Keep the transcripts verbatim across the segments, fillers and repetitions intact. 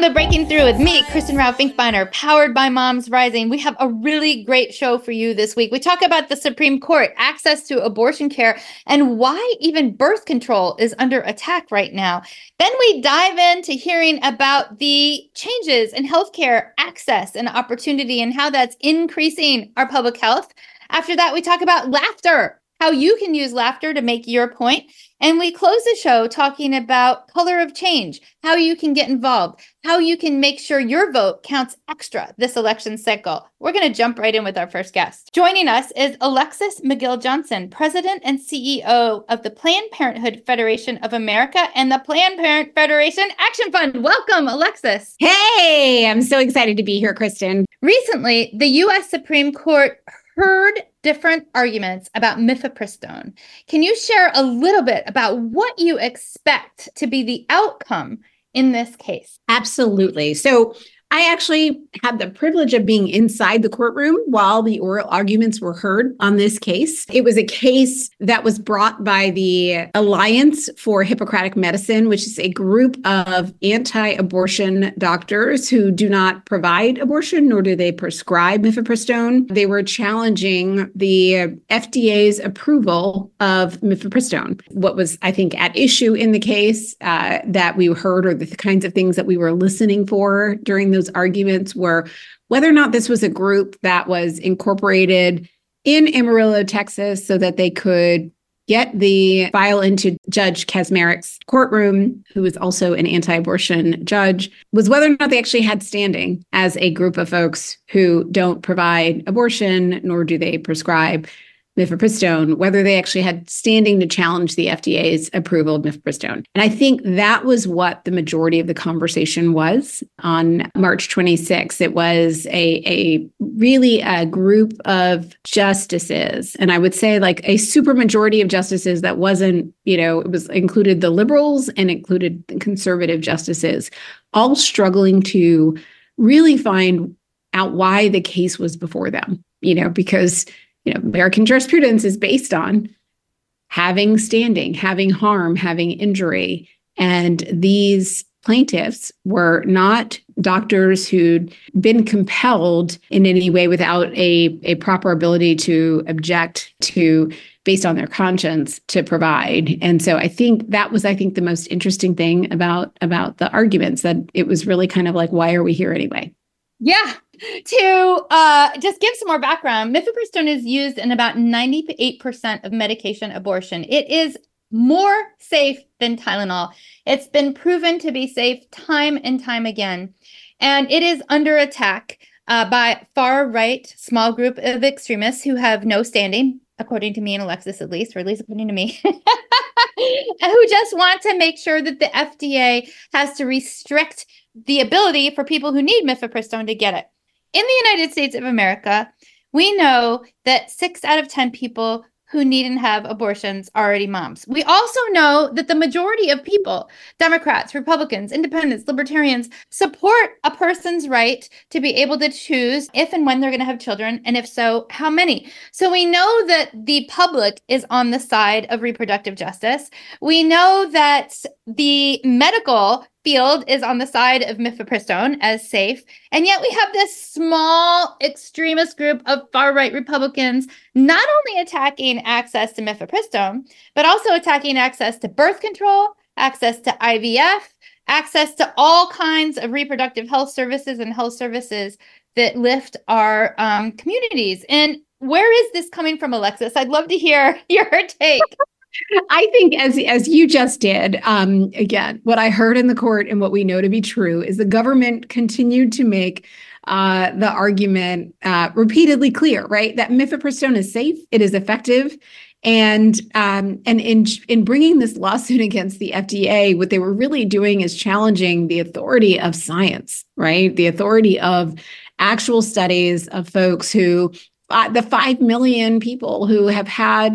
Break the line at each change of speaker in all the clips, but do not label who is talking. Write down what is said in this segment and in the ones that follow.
Welcome to Breaking Through with me, Kristen Rao Finkbeiner, powered by Moms Rising. We have a really great show for you this week. We talk about the Supreme Court, access to abortion care, and why even birth control is under attack right now. Then we dive into hearing about the changes in healthcare access and opportunity and how that's increasing our public health. After that, we talk about laughter, how you can use laughter to make your point. And we close the show talking about color of change, how you can get involved, how you can make sure your vote counts extra this election cycle. We're going to jump right in with our first guest. Joining us is Alexis McGill-Johnson, President and C E O of the Planned Parenthood Federation of America and the Planned Parenthood Federation Action Fund. Welcome, Alexis.
Hey, I'm so excited to be here, Kristen.
Recently, the U S Supreme Court heard different arguments about mifepristone. Can you share a little bit about what you expect to be the outcome in this case?
Absolutely. So I actually had the privilege of being inside the courtroom while the oral arguments were heard on this case. It was a case that was brought by the Alliance for Hippocratic Medicine, which is a group of anti-abortion doctors who do not provide abortion, nor do they prescribe mifepristone. They were challenging the F D A's approval of mifepristone. What was, I think, at issue in the case uh, that we heard, or the kinds of things that we were listening for during those arguments, were whether or not this was a group that was incorporated in Amarillo, Texas, so that they could get the file into Judge Kaczmarek's courtroom, who is also an anti-abortion judge, was whether or not they actually had standing as a group of folks who don't provide abortion, nor do they prescribe mifepristone, whether they actually had standing to challenge the F D A's approval of mifepristone. And I think that was what the majority of the conversation was on March twenty-sixth. It was a, a really a group of justices, and I would say like a supermajority of justices that wasn't, you know, it was included the liberals and included the conservative justices, all struggling to really find out why the case was before them, you know, because You know, American jurisprudence is based on having standing, having harm, having injury. And these plaintiffs were not doctors who'd been compelled in any way without a, a proper ability to object to, based on their conscience, to provide. And so I think that was, I think, the most interesting thing about, about the arguments, that it was really kind of like, why are we here anyway?
Yeah. To uh, just give some more background, mifepristone is used in about ninety-eight percent of medication abortion. It is more safe than Tylenol. It's been proven to be safe time and time again. And it is under attack uh, by far-right small group of extremists who have no standing, according to me and Alexis at least, or at least according to me, who just want to make sure that the F D A has to restrict the ability for people who need mifepristone to get it. In the United States of America, we know that six out of ten people who need and have abortions are already moms. We also know that the majority of people, Democrats, Republicans, Independents, Libertarians, support a person's right to be able to choose if and when they're going to have children, and if so, how many. So we know that the public is on the side of reproductive justice. We know that the medical field is on the side of mifepristone as safe. And yet we have this small extremist group of far-right Republicans not only attacking access to mifepristone, but also attacking access to birth control, access to I V F, access to all kinds of reproductive health services and health services that lift our um, communities. And where is this coming from, Alexis? I'd love to hear your take.
I think as as you just did, um, again, what I heard in the court and what we know to be true is the government continued to make uh, the argument uh, repeatedly clear, right? That mifepristone is safe, it is effective. And um, and in in bringing this lawsuit against the F D A, what they were really doing is challenging the authority of science, right? The authority of actual studies of folks who, uh, the five million people who have had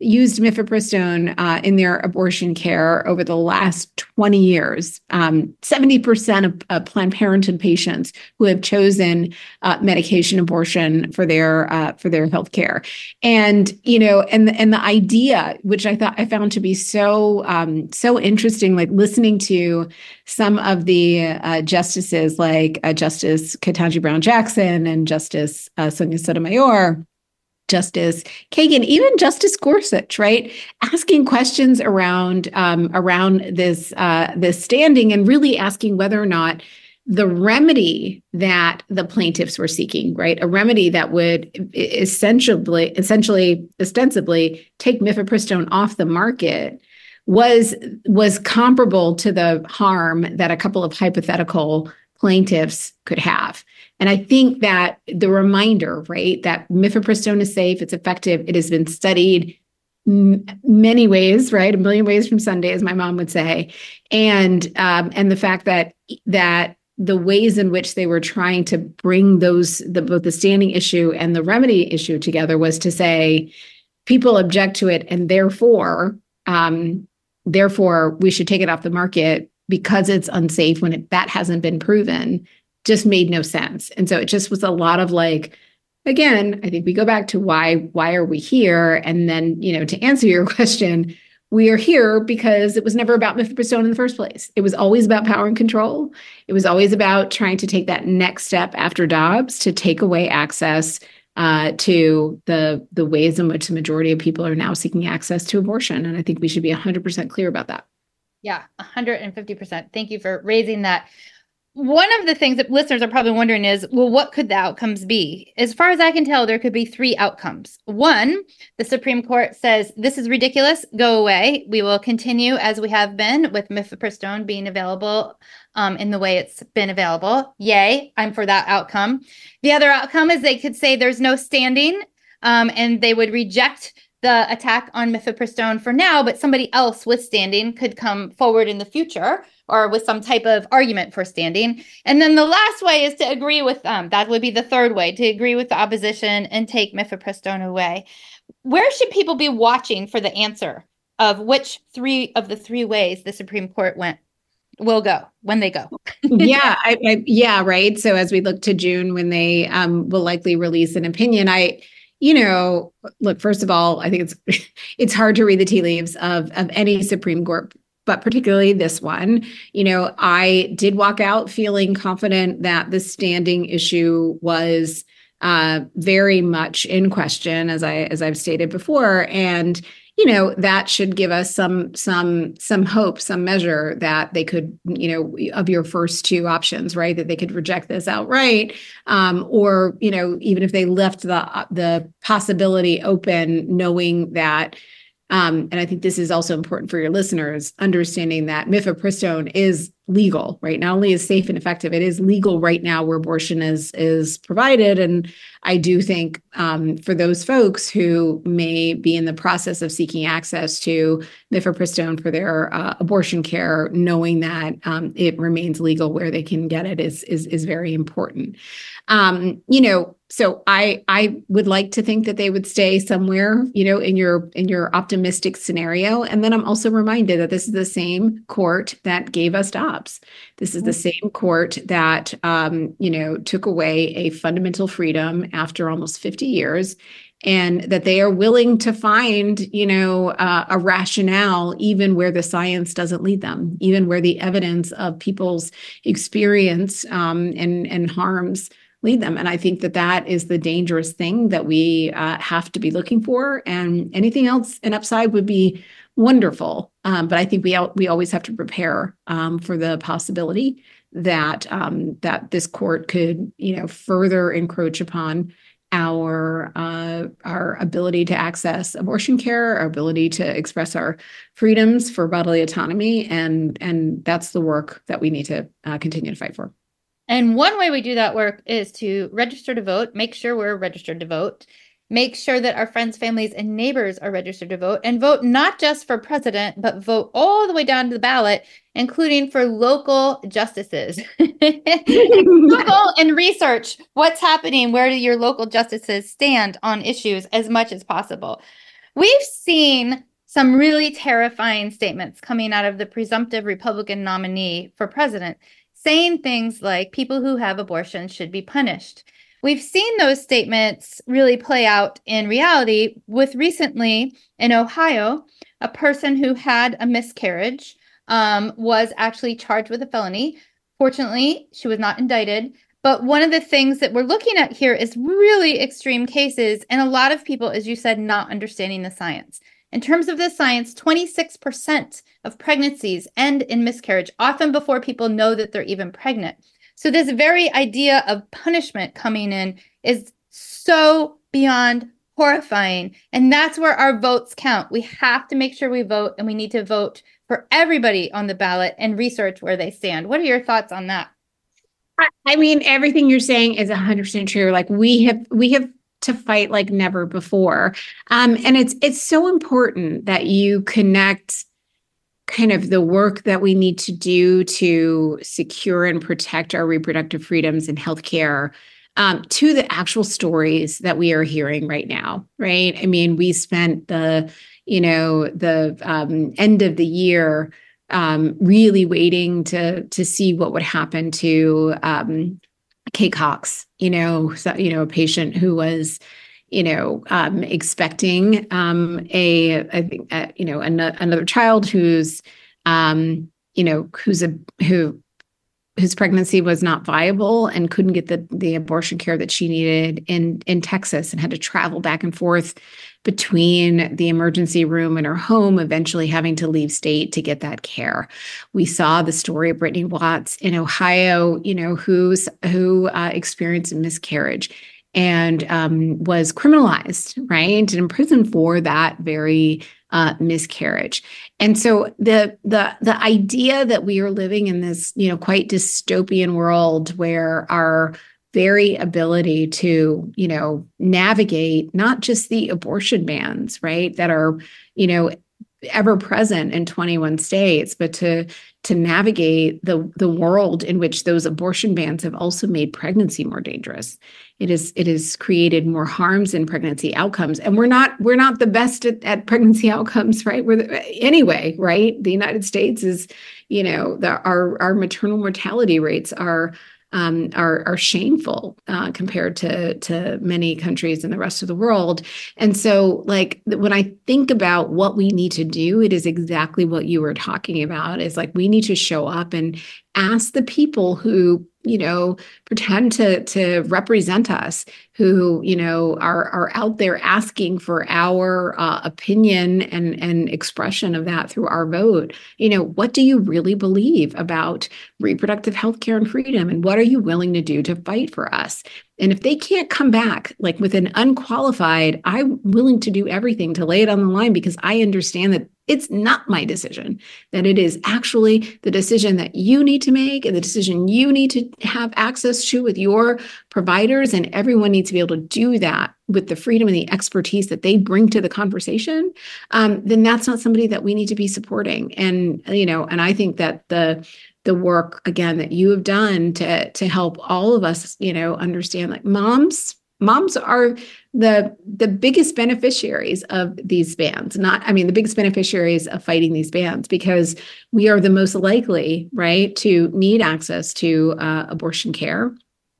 used mifepristone uh, in their abortion care over the last twenty years. Um, seventy percent of uh, Planned Parenthood patients who have chosen uh, medication abortion for their uh, for their health care. And, you know, and, and the idea, which I thought I found to be so, um, so interesting, like listening to some of the uh, justices like uh, Justice Ketanji Brown Jackson and Justice uh, Sonia Sotomayor, Justice Kagan, even Justice Gorsuch, right? Asking questions around um, around this uh, this standing and really asking whether or not the remedy that the plaintiffs were seeking, right? A remedy that would essentially, essentially, ostensibly take mifepristone off the market was was comparable to the harm that a couple of hypothetical plaintiffs could have. And I think that the reminder, right, that mifepristone is safe, it's effective, it has been studied m- many ways, right, a million ways from Sunday, as my mom would say, and um, and the fact that that the ways in which they were trying to bring those the both the standing issue and the remedy issue together was to say people object to it, and therefore, um, therefore we should take it off the market because it's unsafe when it, that hasn't been proven. Just made no sense. And so it just was a lot of like, again, I think we go back to why, why are we here? And then, you know, to answer your question, we are here because it was never about mifepristone in the first place. It was always about power and control. It was always about trying to take that next step after Dobbs to take away access uh, to the, the ways in which the majority of people are now seeking access to abortion. And I think we should be one hundred percent clear about that.
Yeah, one hundred fifty percent. Thank you for raising that. One of the things that listeners are probably wondering is, well, what could the outcomes be? As far as I can tell, there could be three outcomes. One, the Supreme Court says, this is ridiculous, go away. We will continue as we have been with mifepristone being available um, in the way it's been available. Yay, I'm for that outcome. The other outcome is they could say there's no standing um, and they would reject the attack on mifepristone for now, but somebody else with standing could come forward in the future or with some type of argument for standing. And then the last way is to agree with them. That would be the third way, to agree with the opposition and take mifepristone away. Where should people be watching for the answer of which three of the three ways the Supreme Court went will go when they go?
yeah, I, I, yeah, right. So as we look to June, when they um, will likely release an opinion, I You know, look, first of all, I think it's it's hard to read the tea leaves of, of any Supreme Court, but particularly this one. You know, I did walk out feeling confident that the standing issue was uh, very much in question, as I as I've stated before, and you know that should give us some some some hope, some measure that they could, you know, of your first two options, right? That they could reject this outright, um, or you know, even if they left the the possibility open, knowing that. Um, and I think this is also important for your listeners, understanding that mifepristone is legal, right? Not only is safe and effective, it is legal right now where abortion is is provided. And I do think um, for those folks who may be in the process of seeking access to mifepristone for their uh, abortion care, knowing that um, it remains legal where they can get it is is is very important. Um, you know, so I I would like to think that they would stay somewhere, you know, in your in your optimistic scenario. And then I'm also reminded that this is the same court that gave us Dobbs. This is the same court that um, you know, took away a fundamental freedom after almost fifty years, and that they are willing to find, you know, uh, a rationale even where the science doesn't lead them, even where the evidence of people's experience um, and and harms lead them. And I think that that is the dangerous thing that we uh, have to be looking for. And anything else, an upside would be wonderful. Um, but I think we we always have to prepare um, for the possibility that um, that this court could, you know, further encroach upon our uh, our ability to access abortion care, our ability to express our freedoms for bodily autonomy, and and that's the work that we need to uh, continue to fight for.
And one way we do that work is to register to vote, make sure we're registered to vote, make sure that our friends, families, and neighbors are registered to vote, and vote not just for president, but vote all the way down to the ballot, including for local justices. Google and research what's happening, where do your local justices stand on issues as much as possible. we've seen some really terrifying statements coming out of the presumptive Republican nominee for president, saying things like people who have abortions should be punished. We've seen those statements really play out in reality with recently in Ohio, a person who had a miscarriage um, was actually charged with a felony. Fortunately, she was not indicted. But one of the things that we're looking at here is really extreme cases, and a lot of people, as you said, not understanding the science. In terms of the science, twenty-six percent of pregnancies end in miscarriage, often before people know that they're even pregnant. So this very idea of punishment coming in is so beyond horrifying. And that's where our votes count. We have to make sure we vote, and we need to vote for everybody on the ballot and research where they stand. What are your thoughts on that?
I mean, everything you're saying is one hundred percent true. Like we have, we have to fight like never before. Um, and it's, it's so important that you connect kind of the work that we need to do to secure and protect our reproductive freedoms in healthcare um, to the actual stories that we are hearing right now, right? I mean, we spent the, you know, the um, end of the year Um, really waiting to to see what would happen to um, Kay Cox, you know, so, you know, a patient who was, you know, um, expecting um, a, I think, uh, you know, an- another child who's, um, you know, who's a who whose pregnancy was not viable and couldn't get the the abortion care that she needed in in Texas and had to travel back and forth between the emergency room and her home, eventually having to leave state to get that care. We saw the story of Brittany Watts in Ohio, you know, who's who uh, experienced a miscarriage and um, was criminalized, right, and imprisoned for that very uh, miscarriage. And so the the the idea that we are living in this, you know, quite dystopian world where our very ability to, you know, navigate not just the abortion bans, right, that are, you know, ever present in twenty-one states, but to to navigate the the world in which those abortion bans have also made pregnancy more dangerous. It is it has created more harms in pregnancy outcomes, and we're not we're not the best at, at pregnancy outcomes, right? We're the, anyway, right? The United States is, you know, the, our our maternal mortality rates are. Um, are are shameful uh, compared to to many countries in the rest of the world. And so, like, when I think about what we need to do, it is exactly what you were talking about. Is like we need to show up and ask the people who, you know, pretend to to represent us, who, you know, are are out there asking for our uh, opinion and and expression of that through our vote. You know, what do you really believe about reproductive health care and freedom, and what are you willing to do to fight for us? And if they can't come back like with an unqualified, I'm willing to do everything to lay it on the line because I understand that it's not my decision, that it is actually the decision that you need to make and the decision you need to have access to with your providers. And everyone needs to be able to do that with the freedom and the expertise that they bring to the conversation. Um, then that's not somebody that we need to be supporting. And, you know, and I think that the the work, again, that you have done to to help all of us, you know, understand like moms, moms are the the biggest beneficiaries of these bans. Not, I mean, the biggest beneficiaries of fighting these bans because we are the most likely, right, to need access to uh, abortion care.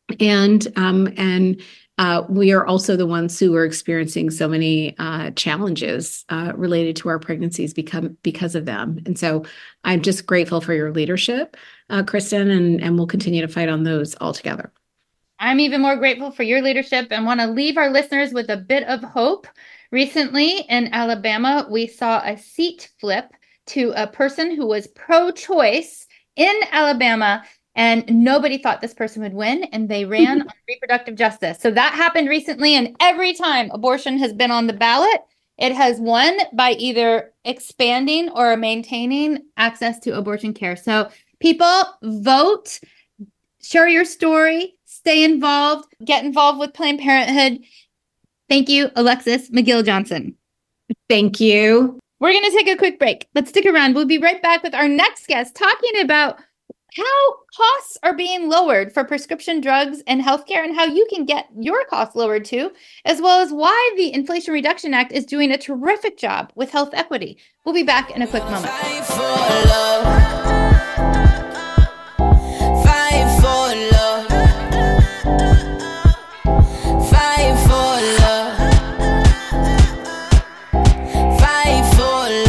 And um, and uh, we are also the ones who are experiencing so many uh, challenges uh, related to our pregnancies become because of them. And so I'm just grateful for your leadership, uh, Kristen, and, and we'll continue to fight on those all together.
I'm even more grateful for your leadership and want to leave our listeners with a bit of hope. Recently in Alabama, we saw a seat flip to a person who was pro-choice in Alabama. And nobody thought this person would win, and they ran on reproductive justice. So that happened recently, and every time abortion has been on the ballot, it has won by either expanding or maintaining access to abortion care. So people, vote, share your story, stay involved, get involved with Planned Parenthood. Thank you, Alexis McGill-Johnson.
Thank you.
We're going to take a quick break. Let's stick around. We'll be right back with our next guest talking about how costs are being lowered for prescription drugs and healthcare and how you can get your costs lowered too, as well as why the Inflation Reduction Act is doing a terrific job with health equity. We'll be back in a quick moment.
Fight for love. Fight for love. Fight for love. Fight for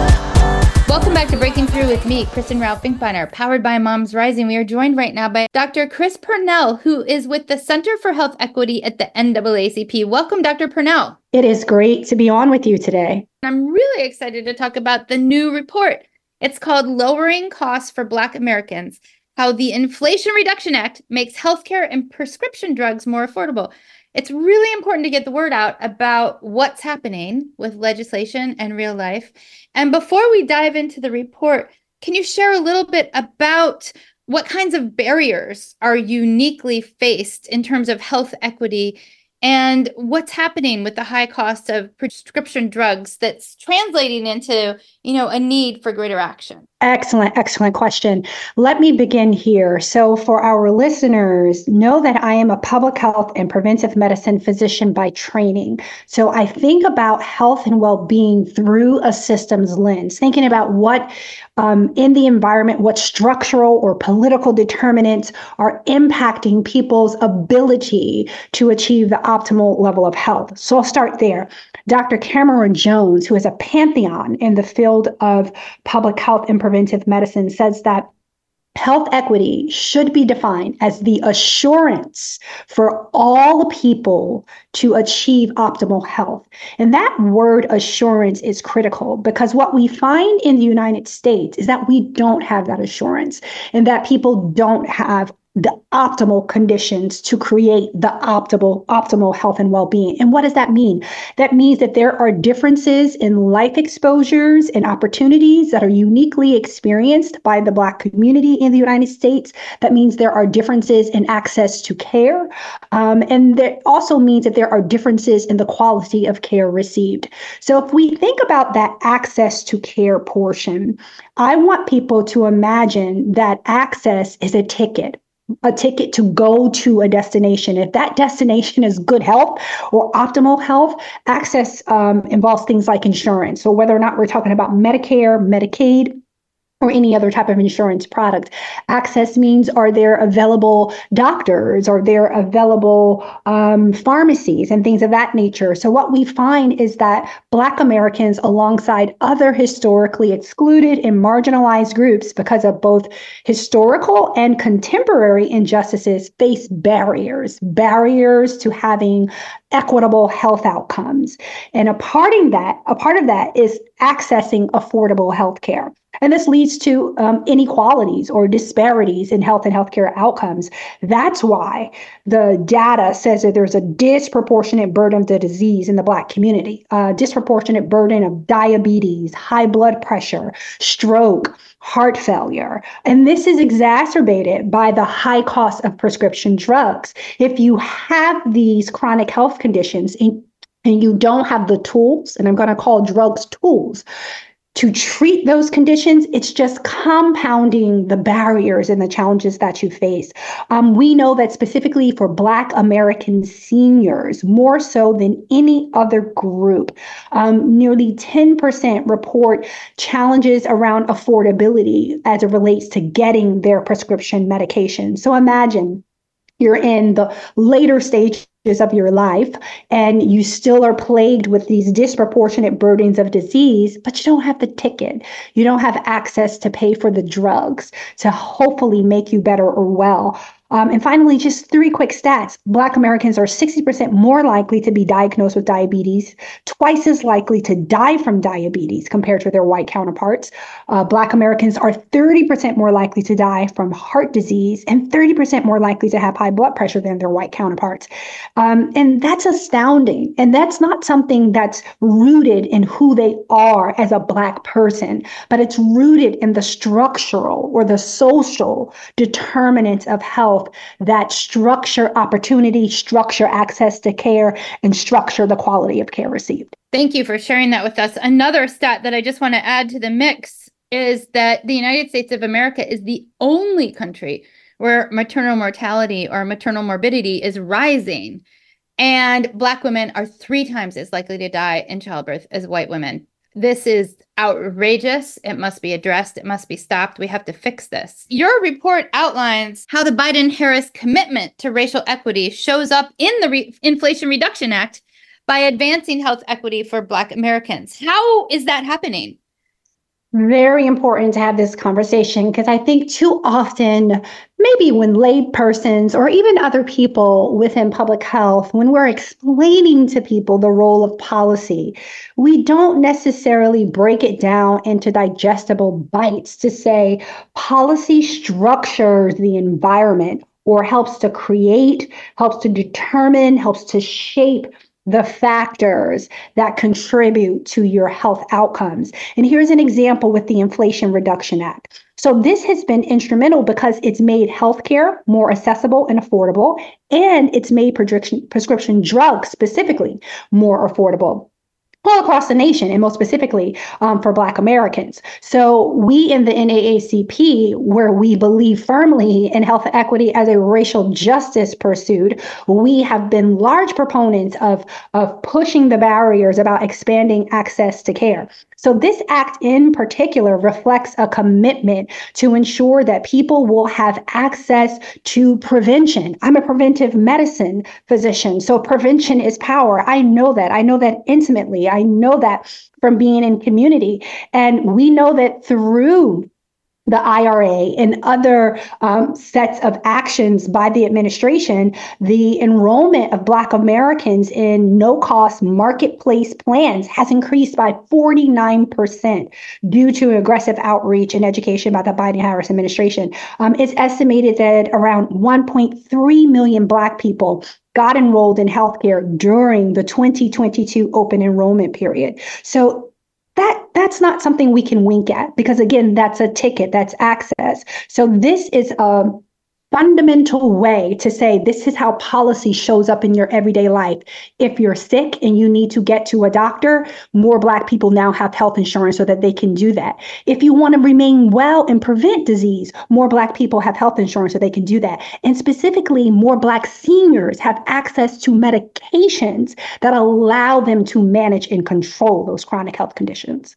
love.
Welcome back to Breaking Through with me, Kristen Ralph Finkbeiner, powered by Moms Rising. We are joined right now by Doctor Chris Purnell, who is with the Center for Health Equity at the N double A C P. Welcome, Doctor Purnell.
It is great to be on with you today.
I'm really excited to talk about the new report. It's called Lowering Costs for Black Americans, How the Inflation Reduction Act Makes Healthcare and Prescription Drugs More Affordable. It's really important to get the word out about what's happening with legislation and real life. And before we dive into the report, can you share a little bit about what kinds of barriers are uniquely faced in terms of health equity and what's happening with the high cost of prescription drugs that's translating into, you know, a need for greater action?
Excellent, excellent question. Let me begin here. So for our listeners, know that I am a public health and preventive medicine physician by training. So I think about health and well-being through a systems lens, thinking about what um, in the environment, what structural or political determinants are impacting people's ability to achieve the optimal level of health. So I'll start there. Doctor Cameron Jones, who is a pantheon in the field of public health and preventive medicine, says that health equity should be defined as the assurance for all people to achieve optimal health. And that word assurance is critical because what we find in the United States is that we don't have that assurance and that people don't have the optimal conditions to create the optimal optimal health and well-being. And what does that mean? That means that there are differences in life exposures and opportunities that are uniquely experienced by the Black community in the United States. That means there are differences in access to care. Um, and that also means that there are differences in the quality of care received. So if we think about that access to care portion, I want people to imagine that access is a ticket. A ticket to go to a destination. If that destination is good health or optimal health, access um, involves things like insurance. So whether or not we're talking about Medicare, Medicaid, or any other type of insurance product. Access means, are there available doctors? Are there available um, pharmacies and things of that nature? So what we find is that Black Americans, alongside other historically excluded and marginalized groups because of both historical and contemporary injustices, face barriers, barriers to having equitable health outcomes. And a part of that, a part of that is accessing affordable health care. And this leads to um, inequalities or disparities in health and healthcare outcomes. That's why the data says that there's a disproportionate burden of the disease in the Black community, a disproportionate burden of diabetes, high blood pressure, stroke, heart failure. And this is exacerbated by the high cost of prescription drugs. If you have these chronic health conditions and, and you don't have the tools, and I'm going to call drugs tools, to treat those conditions, it's just compounding the barriers and the challenges that you face. Um, we know that specifically for Black American seniors, more so than any other group, um, nearly ten percent report challenges around affordability as it relates to getting their prescription medication. So imagine you're in the later stages of your life and you still are plagued with these disproportionate burdens of disease, but you don't have the ticket. You don't have access to pay for the drugs to hopefully make you better or well. Um, and finally, just three quick stats. Black Americans are sixty percent more likely to be diagnosed with diabetes, twice as likely to die from diabetes compared to their white counterparts. Uh, Black Americans are thirty percent more likely to die from heart disease and thirty percent more likely to have high blood pressure than their white counterparts. Um, and that's astounding. And that's not something that's rooted in who they are as a Black person, but it's rooted in the structural or the social determinants of health that structure opportunity, structure access to care, and structure the quality of care received.
Thank you for sharing that with us. Another stat that I just want to add to the mix is that the United States of America is the only country where maternal mortality or maternal morbidity is rising. And Black women are three times as likely to die in childbirth as white women. This is outrageous. It must be addressed. It must be stopped. We have to fix this. Your report outlines how the Biden-Harris commitment to racial equity shows up in the Re- Inflation Reduction Act by advancing health equity for Black Americans. How is that happening?
Very important to have this conversation because I think too often, maybe when lay persons or even other people within public health, when we're explaining to people the role of policy, we don't necessarily break it down into digestible bites to say policy structures the environment or helps to create, helps to determine, helps to shape the factors that contribute to your health outcomes. And here's an example with the Inflation Reduction Act. So this has been instrumental because it's made healthcare more accessible and affordable, and it's made prescription, prescription drugs specifically more affordable all across the nation, and most specifically um, for Black Americans. So we in the N double A C P, where we believe firmly in health equity as a racial justice pursuit, we have been large proponents of, of pushing the barriers about expanding access to care. So this act in particular reflects a commitment to ensure that people will have access to prevention. I'm a preventive medicine physician, so prevention is power. I know that. I know that intimately. I know that from being in community. And we know that through the I R A and other um, sets of actions by the administration, the enrollment of Black Americans in no-cost marketplace plans has increased by forty-nine percent due to aggressive outreach and education by the Biden-Harris administration. Um, it's estimated that around one point three million Black people got enrolled in healthcare during the twenty twenty-two open enrollment period. So That that's not something we can wink at because, again, that's a ticket, that's access. So this is a fundamental way to say this is how policy shows up in your everyday life. If you're sick and you need to get to a doctor, more Black people now have health insurance so that they can do that. If you want to remain well and prevent disease, more Black people have health insurance so they can do that. And specifically, more Black seniors have access to medications that allow them to manage and control those chronic health conditions.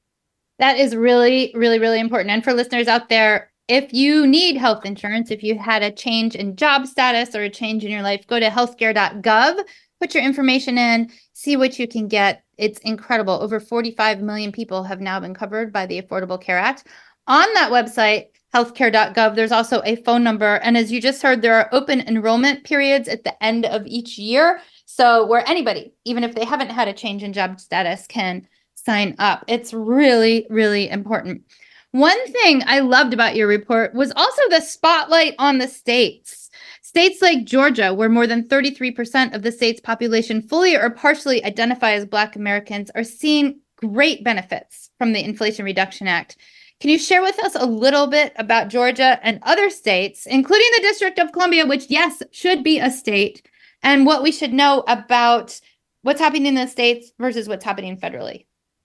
That is really, really, really important. And for listeners out there, if you need health insurance, if you had a change in job status or a change in your life, go to healthcare dot gov, put your information in, see what you can get. It's incredible. Over forty-five million people have now been covered by the Affordable Care Act. On that website, healthcare dot gov, there's also a phone number. And as you just heard, there are open enrollment periods at the end of each year. So where anybody, even if they haven't had a change in job status, can sign up. It's really, really important. One thing I loved about your report was also the spotlight on the states. States like Georgia, where more than thirty-three percent of the state's population fully or partially identify as Black Americans, are seeing great benefits from the Inflation Reduction Act. Can you share with us a little bit about Georgia and other states, including the District of Columbia, which, yes, should be a state, and what we should know about what's happening in the states versus what's happening federally?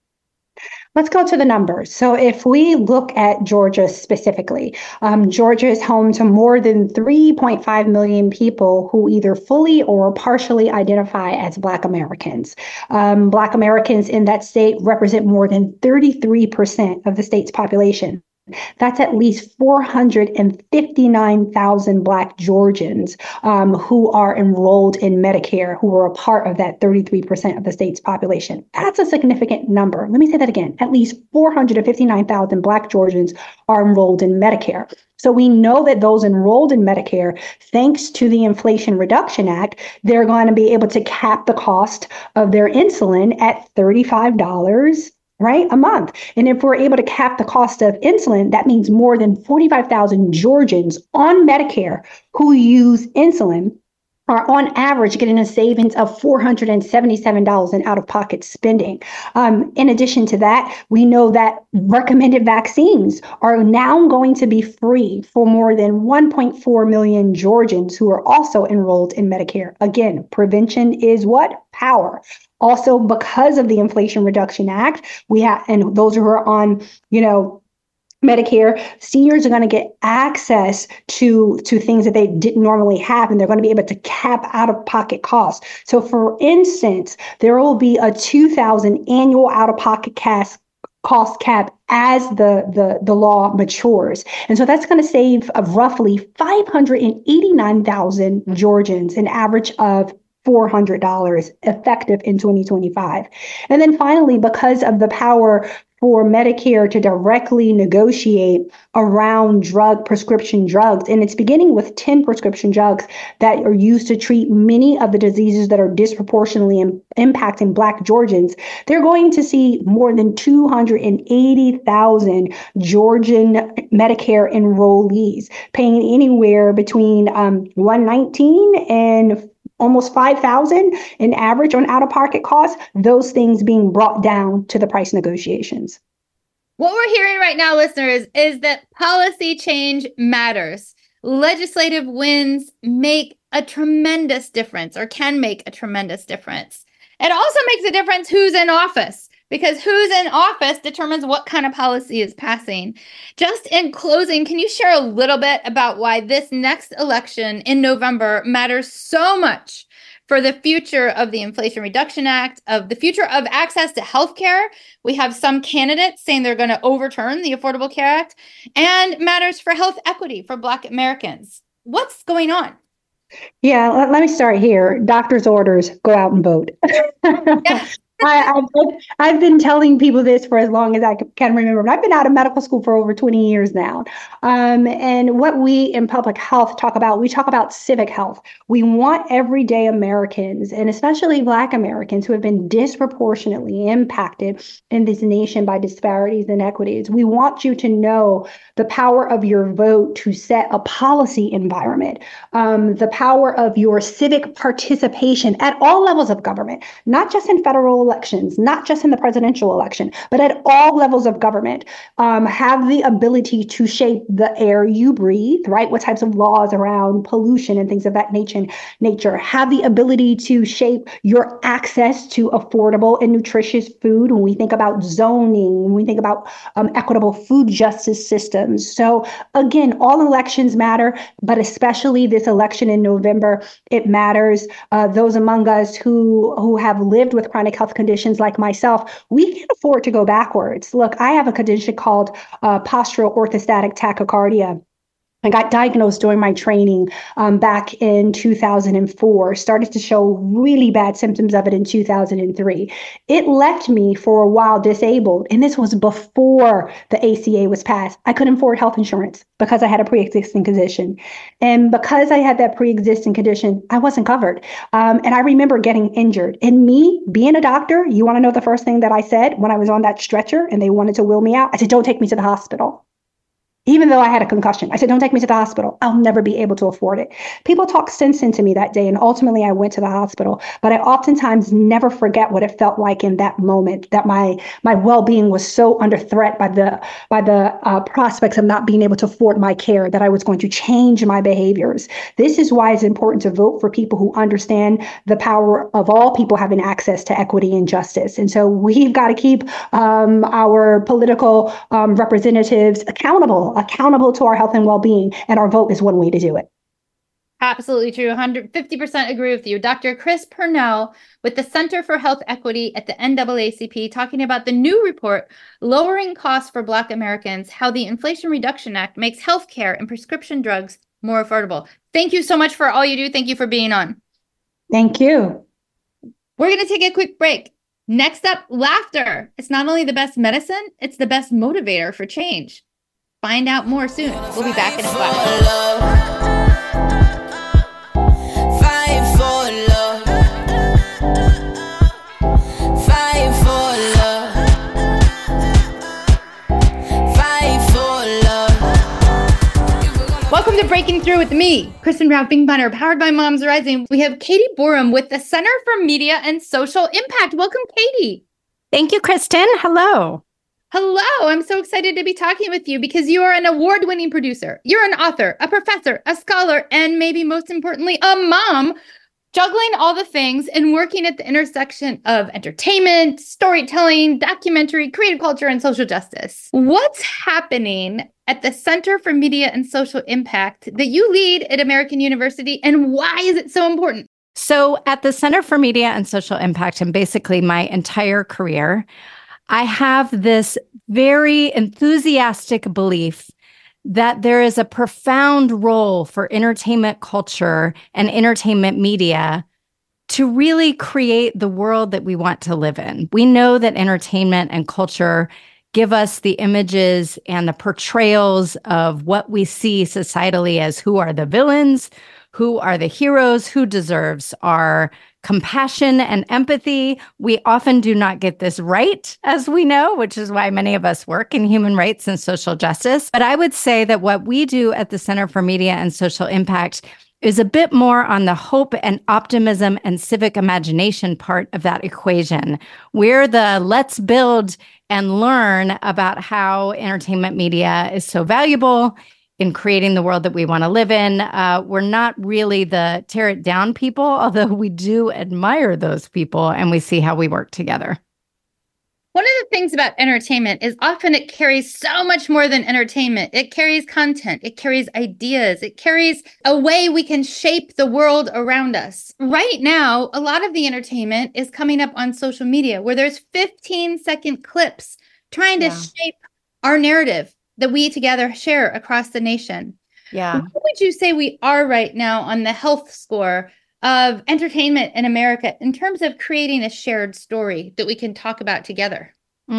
Let's go to the numbers. So if we look at Georgia specifically, um, Georgia is home to more than three point five million people who either fully or partially identify as Black Americans. Um, Black Americans in that state represent more than thirty-three percent of the state's population. That's at least four hundred fifty-nine thousand Black Georgians um, who are enrolled in Medicare, who are a part of that thirty-three percent of the state's population. That's a significant number. Let me say that again. At least four hundred fifty-nine thousand Black Georgians are enrolled in Medicare. So we know that those enrolled in Medicare, thanks to the Inflation Reduction Act, they're going to be able to cap the cost of their insulin at thirty-five dollars. Right, a month. And if we're able to cap the cost of insulin, that means more than forty-five thousand Georgians on Medicare who use insulin are on average getting a savings of four hundred seventy-seven dollars in out-of-pocket spending. Um, in addition to that, we know that recommended vaccines are now going to be free for more than one point four million Georgians who are also enrolled in Medicare. Again, prevention is what? Power. Also, because of the Inflation Reduction Act, we have, and those who are on, you know, Medicare, seniors are going to get access to, to things that they didn't normally have, and they're going to be able to cap out-of-pocket costs. So, for instance, there will be a two thousand dollars annual out-of-pocket cost cost cap as the, the, the law matures. And so that's going to save of roughly five hundred eighty-nine thousand Georgians, an average of four hundred dollars effective in twenty twenty-five. And then finally, because of the power for Medicare to directly negotiate around drug prescription drugs. And it's beginning with ten prescription drugs that are used to treat many of the diseases that are disproportionately im- impacting Black Georgians. They're going to see more than two hundred eighty thousand Georgian Medicare enrollees paying anywhere between um, one hundred nineteen dollars and almost five thousand dollars in average on out-of-pocket costs, those things being brought down to the price negotiations.
What we're hearing right now, listeners, is that policy change matters. Legislative wins make a tremendous difference, or can make a tremendous difference. It also makes a difference who's in office, because who's in office determines what kind of policy is passing. Just in closing, can you share a little bit about why this next election in November matters so much for the future of the Inflation Reduction Act, of the future of access to healthcare? We have some candidates saying they're going to overturn the Affordable Care Act, and matters for health equity for Black Americans. What's going on?
Yeah, let, let me start here. Doctor's orders, go out and vote.
Yeah.
I, I've, I've been telling people this for as long as I can remember. But I've been out of medical school for over twenty years now. Um, and what we in public health talk about, we talk about civic health. We want everyday Americans, and especially Black Americans who have been disproportionately impacted in this nation by disparities and inequities. We want you to know the power of your vote to set a policy environment, um, the power of your civic participation at all levels of government, not just in federal elections, not just in the presidential election, but at all levels of government. Um, have the ability to shape the air you breathe, right? What types of laws around pollution and things of that nature, nature. Have the ability to shape your access to affordable and nutritious food when we think about zoning, when we think about um, equitable food justice systems. So again, all elections matter, but especially this election in November, it matters. Uh, those among us who, who have lived with chronic health conditions like myself, we can't afford to go backwards. Look, I have a condition called uh, postural orthostatic tachycardia. I got diagnosed during my training um, back in two thousand four, started to show really bad symptoms of it in two thousand three. It left me for a while disabled, and this was before the A C A was passed. I couldn't afford health insurance because I had a pre-existing condition. And because I had that pre-existing condition, I wasn't covered. Um, and I remember getting injured. And me, being a doctor, you want to know the first thing that I said when I was on that stretcher and they wanted to wheel me out? I said, don't take me to the hospital. Even though I had a concussion, I said, don't take me to the hospital. I'll never be able to afford it. People talked sense into me that day, and ultimately I went to the hospital. But I oftentimes never forget what it felt like in that moment, that my my well-being was so under threat by the by the uh, prospects of not being able to afford my care that I was going to change my behaviors. This is why it's important to vote for people who understand the power of all people having access to equity and justice. And so we've got to keep um, our political um, representatives accountable. accountable to our health and well-being, and our vote is one way to do it.
Absolutely true. one hundred fifty percent agree with you. Doctor Chris Purnell with the Center for Health Equity at the N double A C P talking about the new report, Lowering Costs for Black Americans, How the Inflation Reduction Act Makes Healthcare and Prescription Drugs More Affordable. Thank you so much for all you do. Thank you for being on.
Thank you.
We're going to take a quick break. Next up, laughter. It's not only the best medicine, it's the best motivator for change. Find out more soon. We'll be back in a while.
Fight for love. Fight for love. Fight for love.
Welcome to Breaking Through with me, Kristen Brown Finkbeiner, powered by Moms Rising. We have Katie Borum with the Center for Media and Social Impact. Welcome, Katie.
Thank you, Kristen. Hello.
Hello, I'm so excited to be talking with you because you are an award-winning producer. You're an author, a professor, a scholar, and maybe most importantly, a mom juggling all the things and working at the intersection of entertainment, storytelling, documentary, creative culture, and social justice. What's happening at the Center for Media and Social Impact that you lead at American University, and why is it so important?
So at the Center for Media and Social Impact, and basically my entire career, I have this very enthusiastic belief that there is a profound role for entertainment culture and entertainment media to really create the world that we want to live in. We know that entertainment and culture give us the images and the portrayals of what we see societally as who are the villains, who are the heroes, who deserves our compassion and empathy. We often do not get this right, as we know, which is why many of us work in human rights and social justice. But I would say that what we do at the Center for Media and Social Impact is a bit more on the hope and optimism and civic imagination part of that equation. We're the let's build and learn about how entertainment media is so valuable in creating the world that we want to live in. Uh, we're not really the tear it down people, although we do admire those people and we see how we work together.
One of the things about entertainment is often it carries so much more than entertainment. It carries content, it carries ideas, it carries a way we can shape the world around us. Right now, a lot of the entertainment is coming up on social media where there's fifteen second clips trying to yeah. shape our narrative that we together share across the nation.
Yeah.
What would you say we are right now on the health score of entertainment in America in terms of creating a shared story that we can talk about together?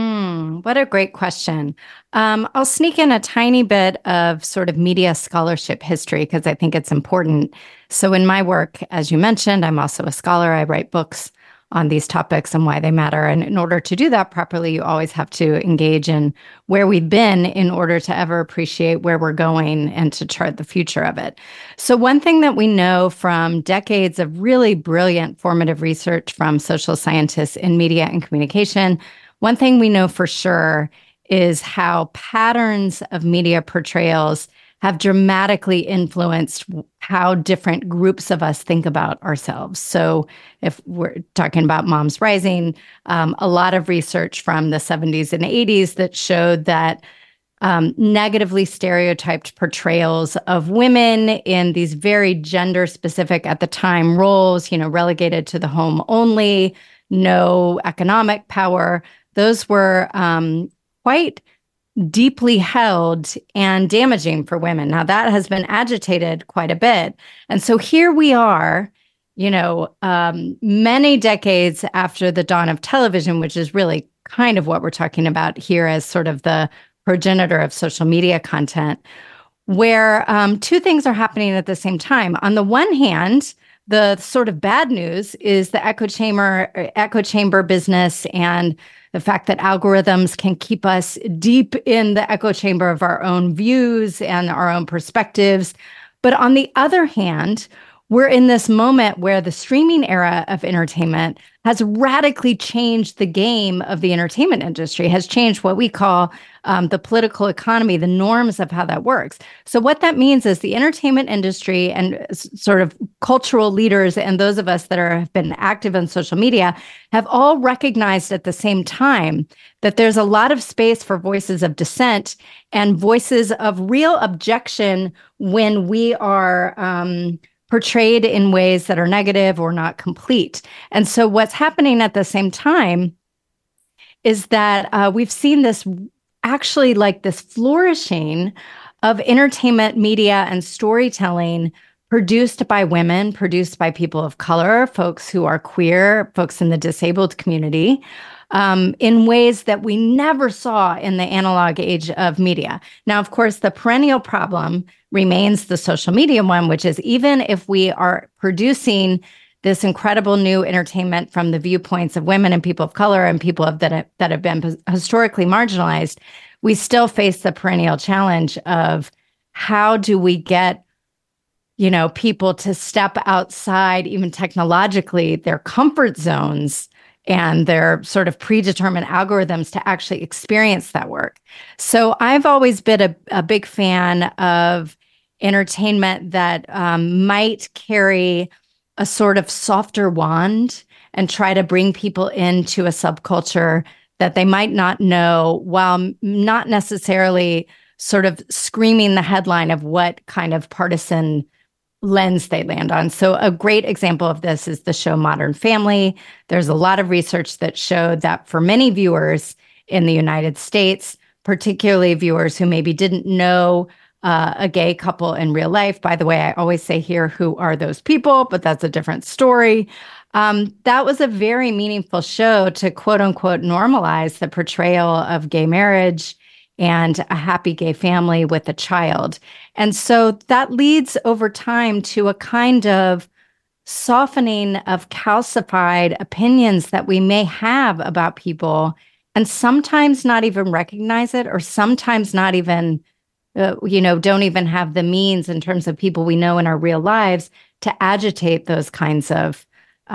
Mm, what a great question. Um, I'll sneak in a tiny bit of sort of media scholarship history because I think it's important. So in my work, as you mentioned, I'm also a scholar. I write books on these topics and why they matter. And in order to do that properly, you always have to engage in where we've been in order to ever appreciate where we're going and to chart the future of it. So one thing that we know from decades of really brilliant formative research from social scientists in media and communication, one thing we know for sure is how patterns of media portrayals have dramatically influenced how different groups of us think about ourselves. So if we're talking about Moms Rising, um, a lot of research from the seventies and eighties that showed that um, negatively stereotyped portrayals of women in these very gender-specific, at the time, roles, you know, relegated to the home only, no economic power, those were um, quite deeply held and damaging for women. Now, that has been agitated quite a bit. And so here we are, you know, um, many decades after the dawn of television, which is really kind of what we're talking about here as sort of the progenitor of social media content, where um, two things are happening at the same time. On the one hand, the sort of bad news is the echo chamber, echo chamber business and the fact that algorithms can keep us deep in the echo chamber of our own views and our own perspectives. But on the other hand, we're in this moment where the streaming era of entertainment has radically changed the game of the entertainment industry, has changed what we call um, the political economy, the norms of how that works. So what that means is the entertainment industry and s- sort of cultural leaders and those of us that are have been active in social media have all recognized at the same time that there's a lot of space for voices of dissent and voices of real objection when we are um, portrayed in ways that are negative or not complete. And so what's happening at the same time is that uh, we've seen this actually like this flourishing of entertainment media and storytelling produced by women, produced by people of color, folks who are queer, folks in the disabled community, um, in ways that we never saw in the analog age of media. Now, of course, the perennial problem remains the social media one, which is even if we are producing this incredible new entertainment from the viewpoints of women and people of color and people of, that, have, that have been historically marginalized, we still face the perennial challenge of how do we get, you know, people to step outside, even technologically, their comfort zones and their sort of predetermined algorithms to actually experience that work. So I've always been a, a big fan of entertainment that um, might carry a sort of softer wand and try to bring people into a subculture that they might not know, while not necessarily sort of screaming the headline of what kind of partisan lens they land on. So a great example of this is the show Modern Family. There's a lot of research that showed that for many viewers in the United States, particularly viewers who maybe didn't know uh, a gay couple in real life. By the way, I always say here, who are those people? But that's a different story. Um, that was a very meaningful show to quote unquote normalize the portrayal of gay marriage and a happy gay family with a child. And so that leads over time to a kind of softening of calcified opinions that we may have about people, and sometimes not even recognize it, or sometimes not even, uh, you know, don't even have the means in terms of people we know in our real lives to agitate those kinds of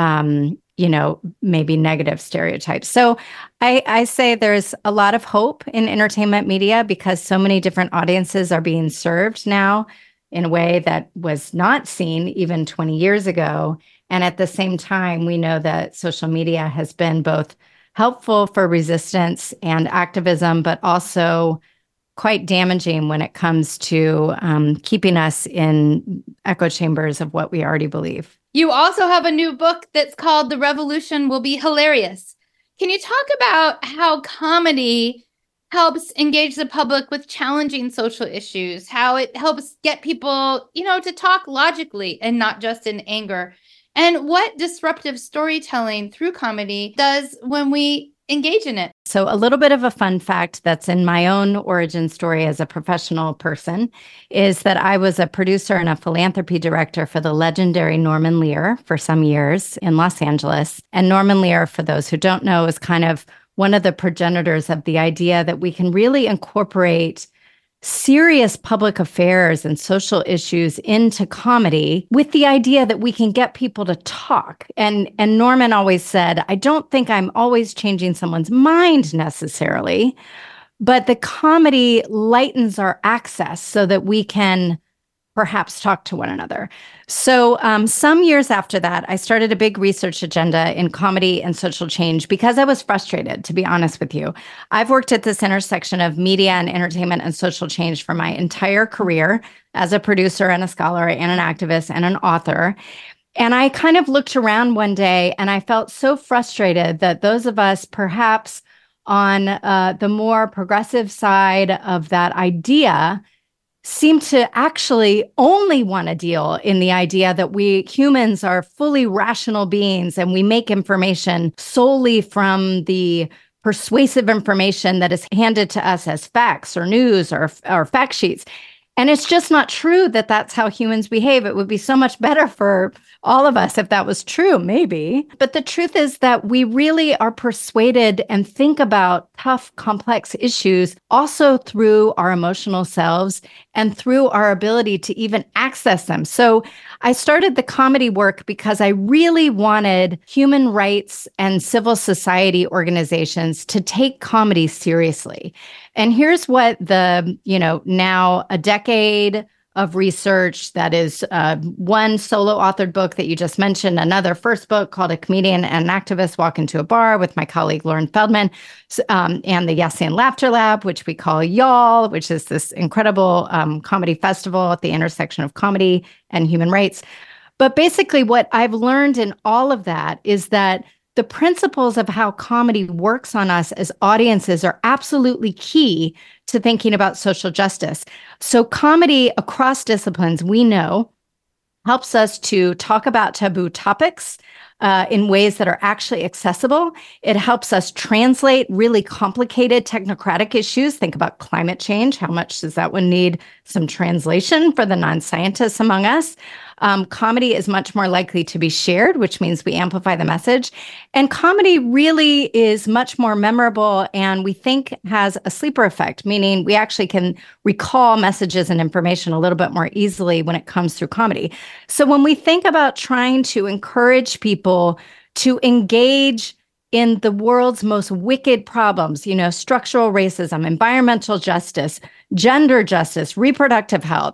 um, you know, maybe negative stereotypes. So I, I say there's a lot of hope in entertainment media because so many different audiences are being served now in a way that was not seen even twenty years ago. And at the same time, we know that social media has been both helpful for resistance and activism, but also quite damaging when it comes to um, keeping us in echo chambers of what we already believe.
You also have a new book that's called The Revolution Will Be Hilarious. Can you talk about how comedy helps engage the public with challenging social issues, how it helps get people, you know, to talk logically and not just in anger, and what disruptive storytelling through comedy does when we engage in it?
So a little bit of a fun fact that's in my own origin story as a professional person is that I was a producer and a philanthropy director for the legendary Norman Lear for some years in Los Angeles. And Norman Lear, for those who don't know, is kind of one of the progenitors of the idea that we can really incorporate serious public affairs and social issues into comedy with the idea that we can get people to talk. And, and Norman always said, I don't think I'm always changing someone's mind necessarily, but the comedy lightens our access so that we can perhaps talk to one another. So um, some years after that, I started a big research agenda in comedy and social change because I was frustrated, to be honest with you. I've worked at this intersection of media and entertainment and social change for my entire career as a producer and a scholar and an activist and an author. And I kind of looked around one day and I felt so frustrated that those of us perhaps on uh, the more progressive side of that idea seem to actually only want to deal in the idea that we humans are fully rational beings and we make information solely from the persuasive information that is handed to us as facts or news or, or fact sheets. And it's just not true that that's how humans behave. It would be so much better for all of us if that was true, maybe. But the truth is that we really are persuaded and think about tough, complex issues also through our emotional selves and through our ability to even access them. So I started the comedy work because I really wanted human rights and civil society organizations to take comedy seriously. And here's what the, you know, now a decade of research that is uh, one solo authored book that you just mentioned, another first book called A Comedian and an Activist Walk Into a Bar with my colleague Lauren Feldman, um, and the Yes and Laughter Lab, which we call Y'all, which is this incredible um, comedy festival at the intersection of comedy and human rights. But basically what I've learned in all of that is that the principles of how comedy works on us as audiences are absolutely key to thinking about social justice. So comedy across disciplines, we know, helps us to talk about taboo topics uh, in ways that are actually accessible. It helps us translate really complicated technocratic issues. Think about climate change. How much does that one need some translation for the non-scientists among us? Um, comedy is much more likely to be shared, which means we amplify the message. And comedy really is much more memorable and we think has a sleeper effect, meaning we actually can recall messages and information a little bit more easily when it comes through comedy. So when we think about trying to encourage people to engage in the world's most wicked problems, you know, structural racism, environmental justice, gender justice, reproductive health,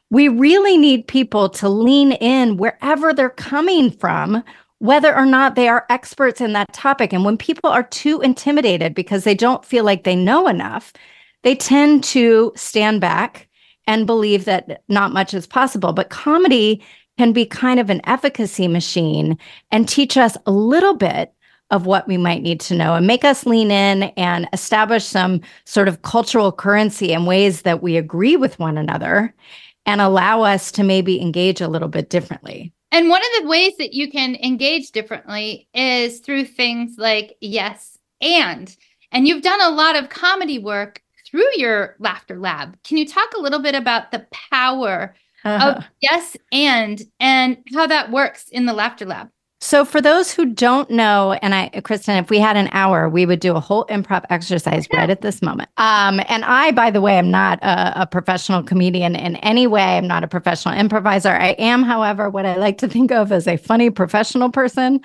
We really need people to lean in wherever they're coming from, whether or not they are experts in that topic. And when people are too intimidated because they don't feel like they know enough, they tend to stand back and believe that not much is possible. But comedy can be kind of an efficacy machine and teach us a little bit of what we might need to know and make us lean in and establish some sort of cultural currency in ways that we agree with one another and allow us to maybe engage a little bit differently.
And one of the ways that you can engage differently is through things like yes and. And you've done a lot of comedy work through your Laughter Lab. Can you talk a little bit about the power uh-huh. of yes and and how that works in the Laughter Lab?
So for those who don't know, and I, Kristen, if we had an hour, we would do a whole improv exercise right at this moment. Um, and I, by the way, am not a, a professional comedian in any way. I'm not a professional improviser. I am, however, what I like to think of as a funny professional person.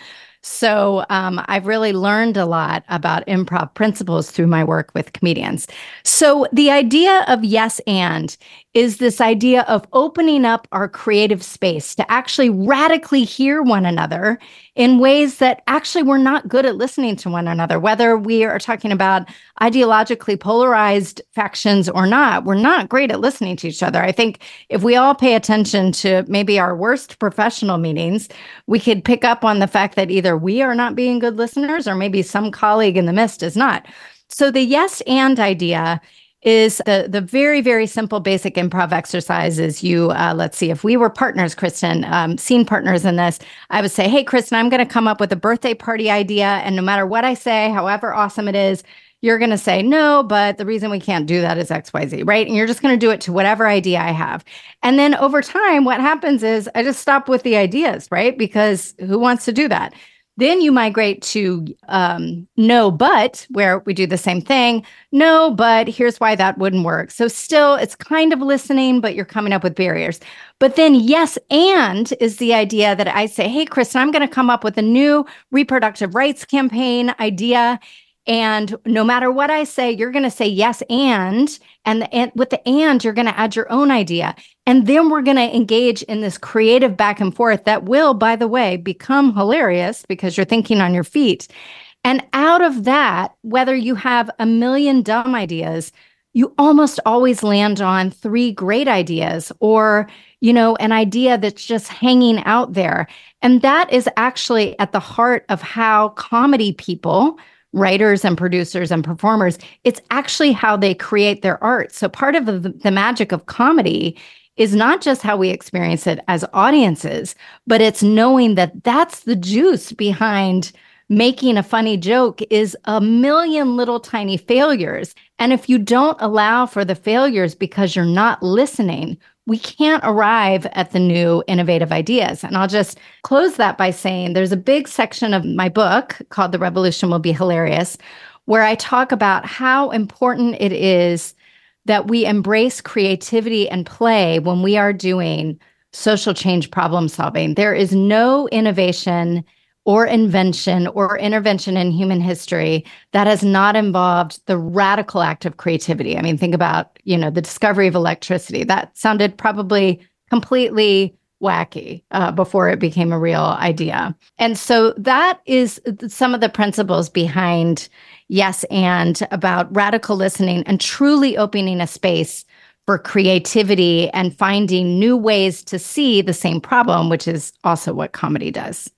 So um, I've really learned a lot about improv principles through my work with comedians. So the idea of yes and is this idea of opening up our creative space to actually radically hear one another in ways that actually we're not good at listening to one another, whether we are talking about ideologically polarized factions or not. We're not great at listening to each other. I think if we all pay attention to maybe our worst professional meetings, we could pick up on the fact that either we are not being good listeners or maybe some colleague in the midst is not. So the yes and idea is the the very, very simple basic improv exercise is you, uh, let's see, if we were partners, Kristen, um, scene partners in this, I would say, hey, Kristen, I'm going to come up with a birthday party idea. And no matter what I say, however awesome it is, you're going to say, no, but the reason we can't do that is X, Y, Z, right? And you're just going to do it to whatever idea I have. And then over time, what happens is I just stop with the ideas, right? Because who wants to do that? Then you migrate to um, no, but, where we do the same thing. No, but here's why that wouldn't work. So still, it's kind of listening, but you're coming up with barriers. But then yes, and is the idea that I say, hey, Kristen, I'm going to come up with a new reproductive rights campaign idea. And no matter what I say, you're going to say yes, and, and, the, and with the and, you're going to add your own idea. And then we're going to engage in this creative back and forth that will, by the way, become hilarious because you're thinking on your feet. And out of that, whether you have a million dumb ideas, you almost always land on three great ideas or, you know, an idea that's just hanging out there. And that is actually at the heart of how comedy people, writers and producers and performers, it's actually how they create their art. So part of the, the magic of comedy is not just how we experience it as audiences, but it's knowing that that's the juice behind making a funny joke is a million little tiny failures. And if you don't allow for the failures because you're not listening, we can't arrive at the new innovative ideas. And I'll just close that by saying there's a big section of my book called The Revolution Will Be Hilarious, where I talk about how important it is that we embrace creativity and play when we are doing social change problem solving. There is no innovation or invention or intervention in human history that has not involved the radical act of creativity. I mean, think about, you know, the discovery of electricity. That sounded probably completely wacky uh, before it became a real idea. And so that is some of the principles behind yes and about radical listening and truly opening a space for creativity and finding new ways to see the same problem, which is also what comedy does.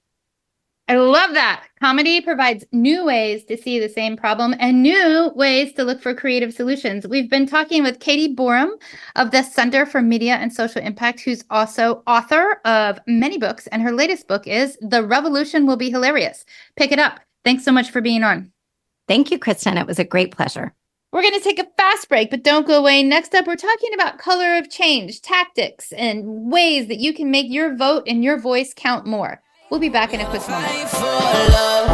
I love that. Comedy provides new ways to see the same problem and new ways to look for creative solutions. We've been talking with Katie Borum of the Center for Media and Social Impact, who's also author of many books, and her latest book is The Revolution Will Be Hilarious. Pick it up. Thanks so much for being on.
Thank you, Kristen. It was a great pleasure.
We're going to take a fast break, but don't go away. Next up, we're talking about color of change, tactics, and ways that you can make your vote and your voice count more. We'll be back in a quick moment.
Fight for love.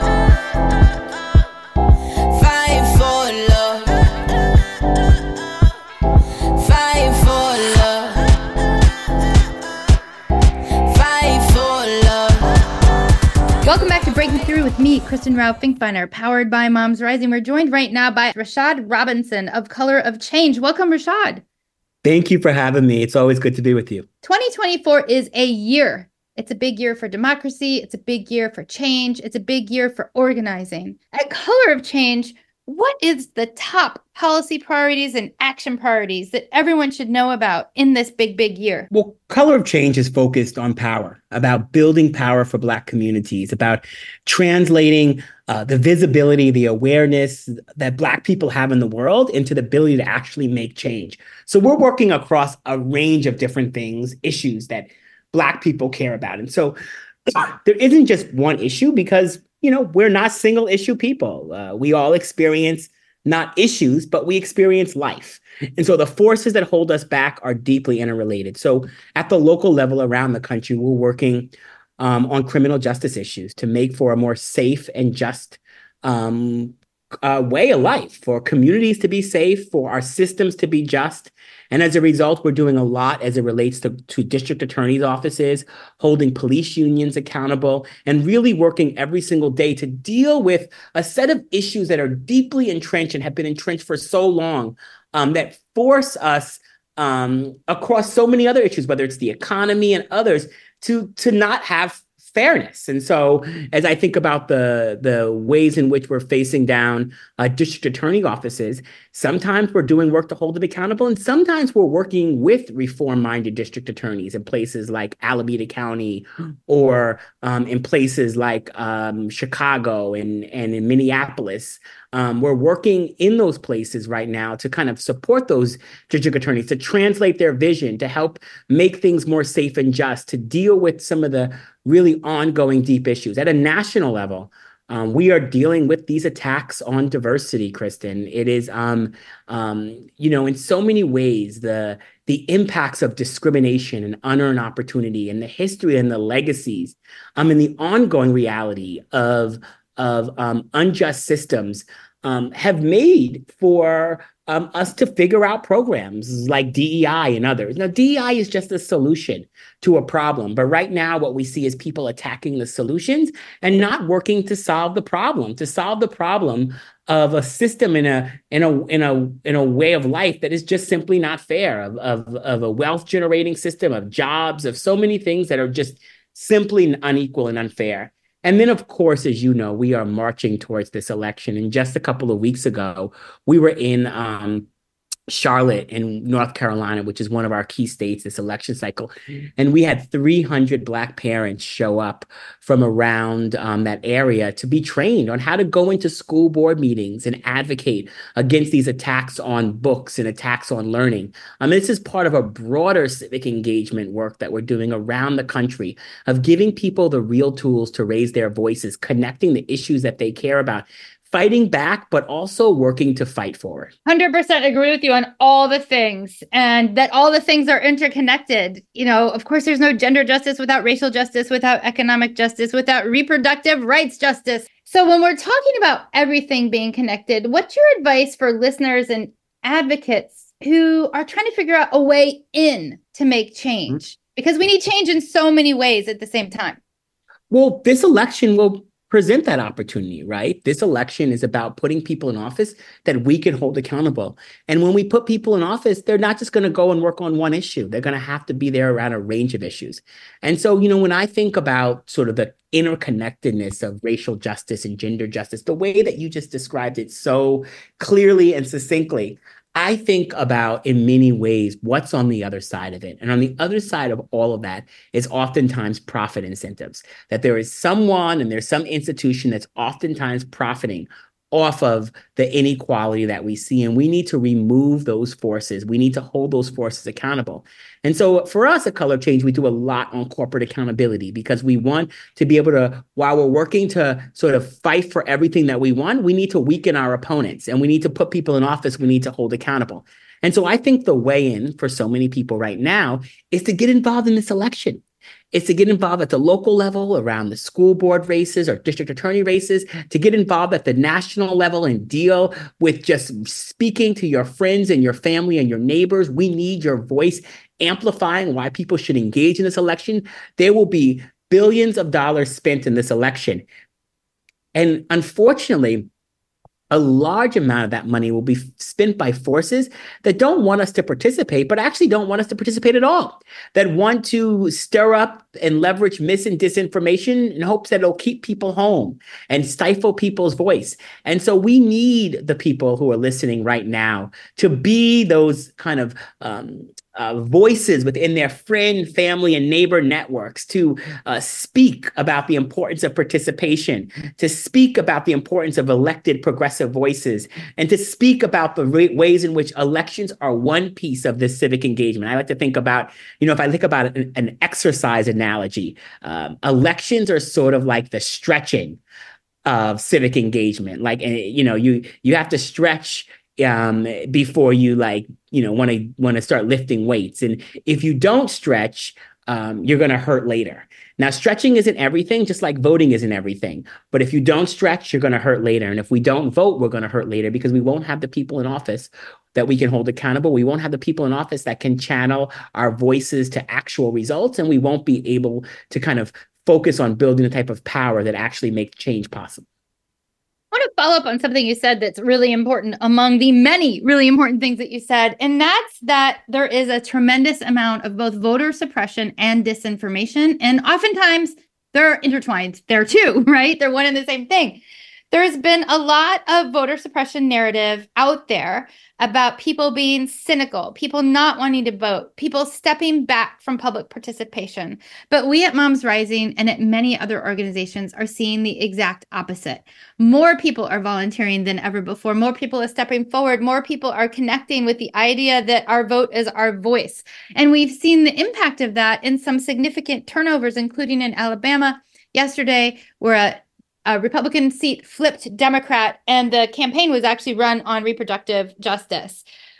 Fight for love. Fight for love. Fight for love.
Welcome back to Breaking Through with me, Kristen Rao Finkbeiner, powered by Moms Rising. We're joined right now by Rashad Robinson of Color of Change. Welcome, Rashad.
Thank you for having me. It's always good to be with you.
twenty twenty-four is a year. It's a big year for democracy. It's a big year for change. It's a big year for organizing. At Color of Change, what is the top policy priorities and action priorities that everyone should know about in this big, big year?
Well, Color of Change is focused on power, about building power for Black communities, about translating uh, the visibility, the awareness that Black people have in the world into the ability to actually make change. So we're working across a range of different things, issues that Black people care about. And so there isn't just one issue because, you know, we're not single issue people. Uh, we all experience not issues, but we experience life. And so the forces that hold us back are deeply interrelated. So at the local level around the country, we're working um, on criminal justice issues to make for a more safe and just um, uh, way of life, for communities to be safe, for our systems to be just. And as a result, we're doing a lot as it relates to, to district attorneys' offices, holding police unions accountable, and really working every single day to deal with a set of issues that are deeply entrenched and have been entrenched for so long um, that force us um, across so many other issues, whether it's the economy and others, to, to not have fairness. And so as I think about the, the ways in which we're facing down uh, district attorney offices, sometimes we're doing work to hold them accountable, and sometimes we're working with reform-minded district attorneys in places like Alameda County or um, in places like um, Chicago and, and in Minneapolis. Um, we're working in those places right now to kind of support those district attorneys, to translate their vision, to help make things more safe and just, to deal with some of the really ongoing deep issues. At a national level, um, we are dealing with these attacks on diversity, Kristen. It is, um, um, you know, in so many ways, the the impacts of discrimination and unearned opportunity and the history and the legacies, um, and the ongoing reality of of um, unjust systems um, have made for um, us to figure out programs like D E I and others. Now, D E I is just a solution to a problem, but right now what we see is people attacking the solutions and not working to solve the problem, to solve the problem of a system in a in a in a in a way of life that is just simply not fair, of of, of a wealth generating system, of jobs, of so many things that are just simply unequal and unfair. And then, of course, as you know, we are marching towards this election. And just a couple of weeks ago, we were in um, Charlotte in North Carolina, which is one of our key states this election cycle. And we had three hundred Black parents show up from around um, that area to be trained on how to go into school board meetings and advocate against these attacks on books and attacks on learning. Um, this is part of a broader civic engagement work that we're doing around the country of giving people the real tools to raise their voices, connecting the issues that they care about, fighting back, but also working to fight forward.
one hundred percent agree with you on all the things, and that all the things are interconnected. You know, of course, there's no gender justice without racial justice, without economic justice, without reproductive rights justice. So when we're talking about everything being connected, what's your advice for listeners and advocates who are trying to figure out a way in to make change? Mm-hmm. Because we need change in so many ways at the same time.
Well, this election will present that opportunity, right? This election is about putting people in office that we can hold accountable. And when we put people in office, they're not just going to go and work on one issue. They're going to have to be there around a range of issues. And so, you know, when I think about sort of the interconnectedness of racial justice and gender justice, the way that you just described it so clearly and succinctly, I think about, in many ways, what's on the other side of it. And on the other side of all of that is oftentimes profit incentives, that there is someone and there's some institution that's oftentimes profiting off of the inequality that we see. And we need to remove those forces. We need to hold those forces accountable. And so for us at Color of Change, we do a lot on corporate accountability because we want to be able to, while we're working to sort of fight for everything that we want, we need to weaken our opponents and we need to put people in office we need to hold accountable. And so I think the way in for so many people right now is to get involved in this election. It's to get involved at the local level around the school board races or district attorney races, to get involved at the national level and deal with just speaking to your friends and your family and your neighbors. We need your voice amplifying why people should engage in this election. There will be billions of dollars spent in this election. And unfortunately, a large amount of that money will be spent by forces that don't want us to participate, but actually don't want us to participate at all, that want to stir up and leverage mis and disinformation in hopes that it'll keep people home and stifle people's voice. And so we need the people who are listening right now to be those kind of um, Uh, voices within their friend, family, and neighbor networks to uh, speak about the importance of participation, to speak about the importance of elected progressive voices, and to speak about the ra- ways in which elections are one piece of this civic engagement. I like to think about, you know, if I think about an, an exercise analogy, um, elections are sort of like the stretching of civic engagement. Like, you know, you you have to stretch um, before you like, you know, want to want to start lifting weights. And if you don't stretch, um, you're going to hurt later. Now, stretching isn't everything, just like voting isn't everything. But if you don't stretch, you're going to hurt later. And if we don't vote, we're going to hurt later because we won't have the people in office that we can hold accountable. We won't have the people in office that can channel our voices to actual results. And we won't be able to kind of focus on building the type of power that actually makes change possible.
I want to follow up on something you said that's really important among the many really important things that you said. And that's that there is a tremendous amount of both voter suppression and disinformation. And oftentimes they're intertwined there too, right? They're one and the same thing. There's been a lot of voter suppression narrative out there about people being cynical, people not wanting to vote, people stepping back from public participation. But we at Moms Rising and at many other organizations are seeing the exact opposite. More people are volunteering than ever before. More people are stepping forward. More people are connecting with the idea that our vote is our voice. And we've seen the impact of that in some significant turnovers, including in Alabama yesterday, where a A Republican seat flipped Democrat, and the campaign was actually run on reproductive justice.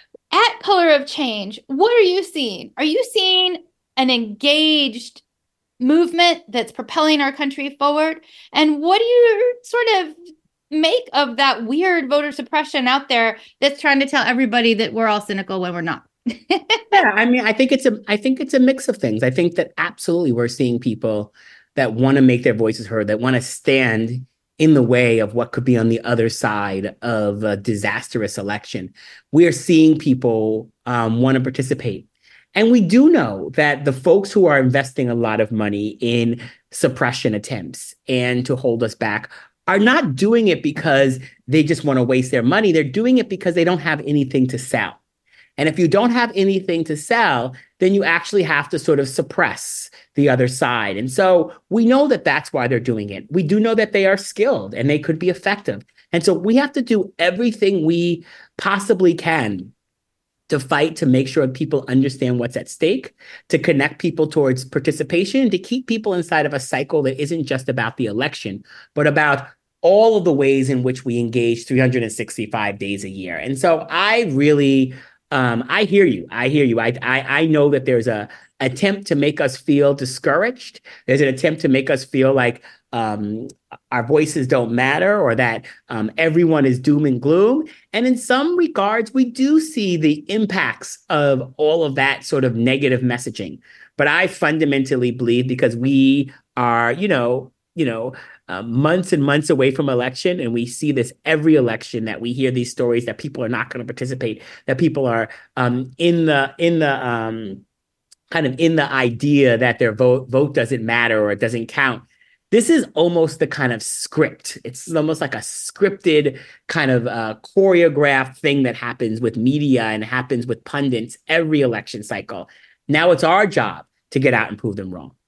At Color of Change, what are you seeing? Are you seeing an engaged movement that's propelling our country forward? And what do you sort of make of that weird voter suppression out there that's trying to tell everybody that we're all cynical when we're not?
Yeah, I mean, I think it's a I think it's a mix of things. I think that absolutely we're seeing people that want to make their voices heard, that want to stand in the way of what could be on the other side of a disastrous election. We are seeing people um, want to participate. And we do know that the folks who are investing a lot of money in suppression attempts and to hold us back are not doing it because they just want to waste their money. They're doing it because they don't have anything to sell. And if you don't have anything to sell, then you actually have to sort of suppress the other side. And so we know that that's why they're doing it. We do know that they are skilled and they could be effective. And so we have to do everything we possibly can to fight to make sure people understand what's at stake, to connect people towards participation, to keep people inside of a cycle that isn't just about the election, but about all of the ways in which we engage three hundred sixty-five days a year. And so I really... Um, I hear you. I hear you. I, I I know that there's a attempt to make us feel discouraged. There's an attempt to make us feel like um, our voices don't matter, or that um, everyone is doom and gloom. And in some regards, we do see the impacts of all of that sort of negative messaging. But I fundamentally believe, because we are, you know, you know, uh, months and months away from election, and we see this every election, that we hear these stories that people are not going to participate, that people are um, in the in the um, kind of in the idea that their vote vote doesn't matter or it doesn't count. This is almost the kind of script. It's almost like a scripted kind of uh, choreographed thing that happens with media and happens with pundits every election cycle. Now it's our job to get out and prove them wrong.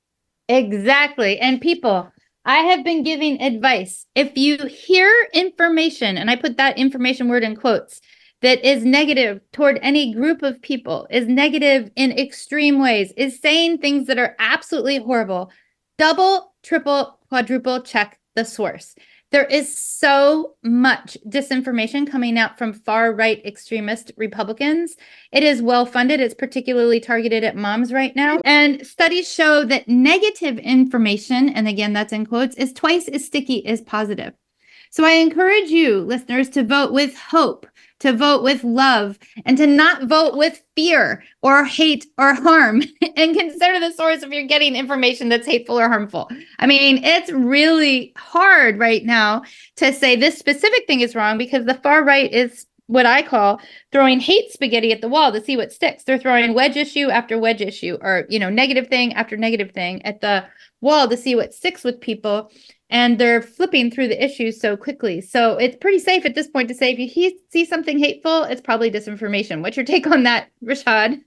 Exactly. And people, I have been giving advice. If you hear information, and I put that information word in quotes, that is negative toward any group of people, is negative in extreme ways, is saying things that are absolutely horrible, double, triple, quadruple check the source. There is so much disinformation coming out from far-right extremist Republicans. It is well-funded. It's particularly targeted at moms right now. And studies show that negative information, and again, that's in quotes, is twice as sticky as positive. So I encourage you, listeners, to vote with hope, to vote with love, and to not vote with fear or hate or harm, and consider the source if you're getting information that's hateful or harmful. I mean, it's really hard right now to say this specific thing is wrong because the far right is what I call throwing hate spaghetti at the wall to see what sticks. They're throwing wedge issue after wedge issue, or, you know, negative thing after negative thing at the wall to see what sticks with people. And they're flipping through the issues so quickly. So it's pretty safe at this point to say if you he- see something hateful, it's probably disinformation. What's your take on that, Rashad?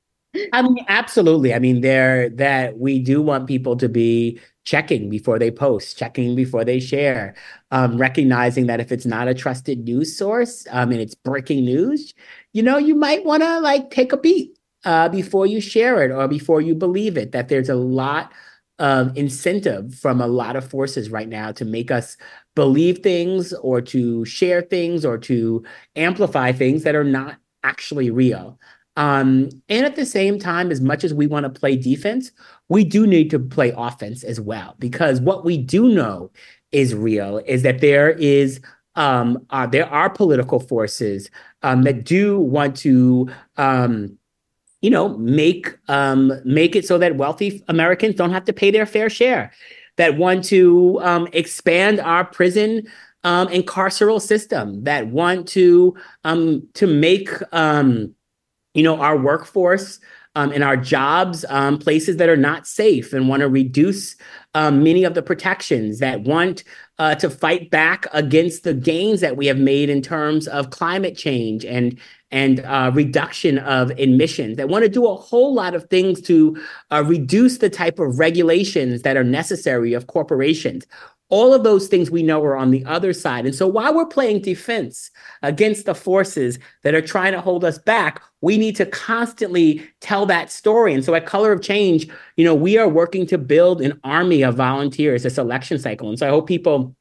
I mean, absolutely. I mean, there that we do want people to be checking before they post, checking before they share, um, recognizing that if it's not a trusted news source, um, and it's breaking news, you know, you might want to like take a beat uh, before you share it or before you believe it, that there's a lot of incentive from a lot of forces right now to make us believe things or to share things or to amplify things that are not actually real. Um, and at the same time, as much as we want to play defense, we do need to play offense as well, because what we do know is real is that there is um, uh, there are political forces um, that do want to um, you know, make um, make it so that wealthy Americans don't have to pay their fair share, that want to um, expand our prison um, and carceral system, that want to um, to make um, you know, our workforce um, and our jobs um, places that are not safe, and want to reduce um, many of the protections, that want uh, to fight back against the gains that we have made in terms of climate change and and uh, reduction of emissions, that want to do a whole lot of things to uh, reduce the type of regulations that are necessary of corporations. All of those things we know are on the other side. And so while we're playing defense against the forces that are trying to hold us back, we need to constantly tell that story. And so at Color of Change, you know, we are working to build an army of volunteers this election cycle. And so I hope people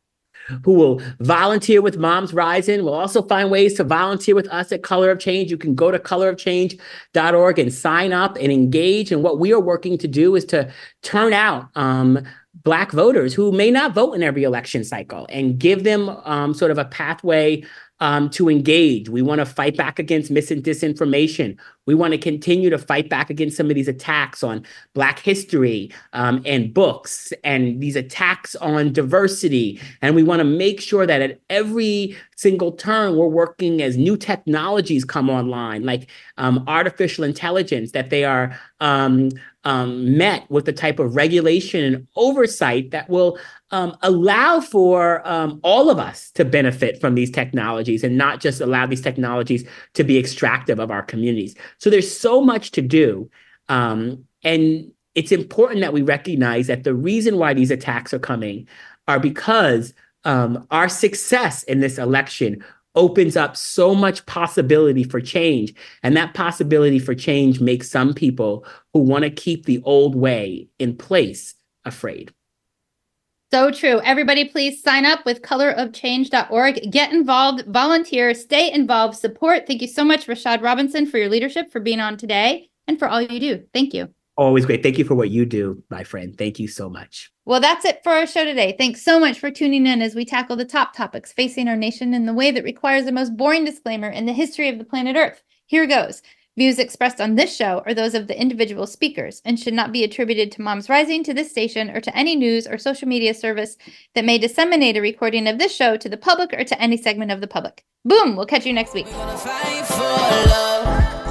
who will volunteer with Moms Rising will also find ways to volunteer with us at Color of Change. You can go to color of change dot org and sign up and engage. And what we are working to do is to turn out um, Black voters who may not vote in every election cycle and give them um, sort of a pathway um, to engage. We want to fight back against mis and disinformation. We want to continue to fight back against some of these attacks on Black history um, and books, and these attacks on diversity. And we want to make sure that at every single turn, we're working as new technologies come online, like um, artificial intelligence, that they are um, um, met with the type of regulation and oversight that will um, allow for um, all of us to benefit from these technologies, and not just allow these technologies to be extractive of our communities. So there's so much to do. Um, and it's important that we recognize that the reason why these attacks are coming are because um, our success in this election opens up so much possibility for change. And that possibility for change makes some people who want to keep the old way in place afraid.
So true. Everybody, please sign up with color of change dot org. Get involved, volunteer, stay involved, support. Thank you so much, Rashad Robinson, for your leadership, for being on today, and for all you do. Thank you.
Always great. Thank you for what you do, my friend. Thank you so much.
Well, that's it for our show today. Thanks so much for tuning in as we tackle the top topics facing our nation in the way that requires the most boring disclaimer in the history of the planet Earth. Here goes. Views expressed on this show are those of the individual speakers and should not be attributed to Moms Rising, to this station, or to any news or social media service that may disseminate a recording of this show to the public or to any segment of the public. Boom! We'll catch you next week.
We're gonna fight for love.